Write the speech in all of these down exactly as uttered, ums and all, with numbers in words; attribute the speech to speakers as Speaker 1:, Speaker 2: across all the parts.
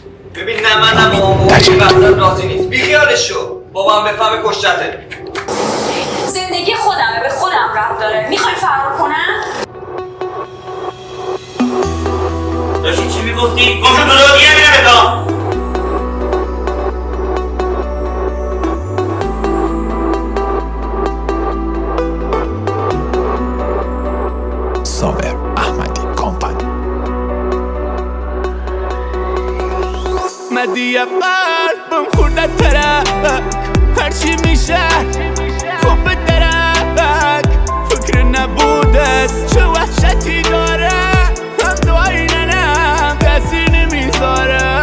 Speaker 1: ببین نه من نه بابام بابام این وقتا راضی نیست. بیخیالش شو. بابام بفهمه کشتته.
Speaker 2: زندگی خودمه، به خودم ربط داره. میخوای فرار کنم؟
Speaker 1: داشتی چی میگفتی؟ گمشو تو دو دیگه میره بدا.
Speaker 3: صابر احمدی کمپانی.
Speaker 4: مدی قلبم خورد ترک هرچی میشه خوب به درک فکر نبودت چه وحشتی داره هم دعایی ننم کسی نمیذاره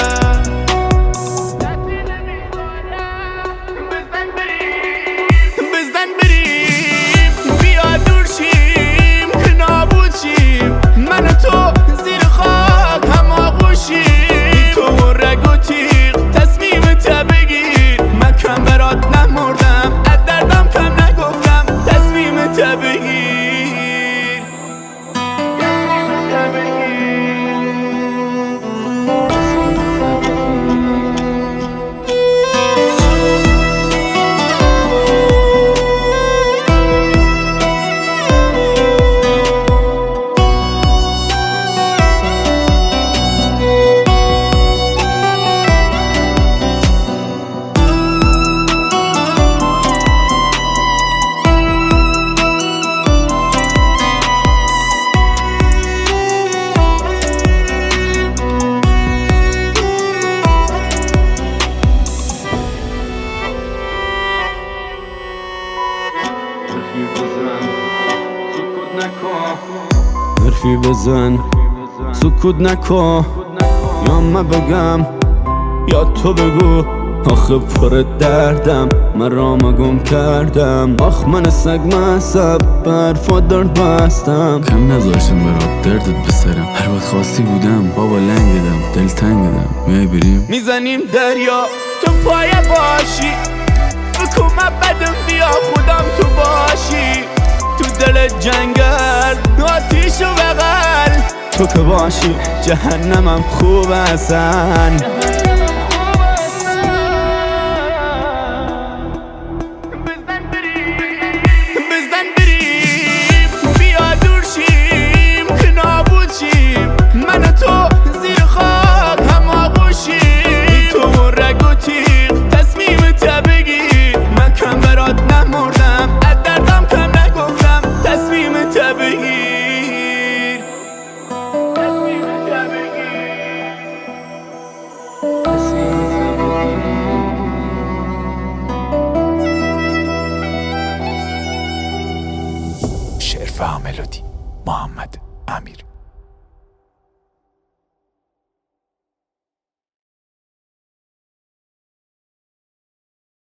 Speaker 4: بزن بریم بیا دور شیم که نابود شیم من و تو زیر خاک هم آغوشیم تو رگ و تیغ تصمیم تا بگیر من کم برات نمردم از دردم کم نگفتم تصمیم تا بگیر حرفی بزن سکوت نکن یا من بگم یا تو بگو آخه پر دردم من رام گم کردم آخ من سگ مصب برفا درد بستم
Speaker 5: کم نذاشتم برات دردت بسرم هر وقت خواستی بودم بابا لنگدم دل تنگدم میای بریم
Speaker 4: میزنیم دریا تو پای باشی بکن من بدم بیا خودم تو باشی تو دل جنگل آتیش و بغل تو که باشی جهنمم خوب هستن بزن بریم بیا دور شیم که نابود شیم من و تو زیر خاک هم آغوشیم تو رگ و تیغ تصمیم تا بگیر من کم برات نمردم از دردم کم نگفتم تصمیم تا بگیر
Speaker 3: شعر و ملودی محمد امیر.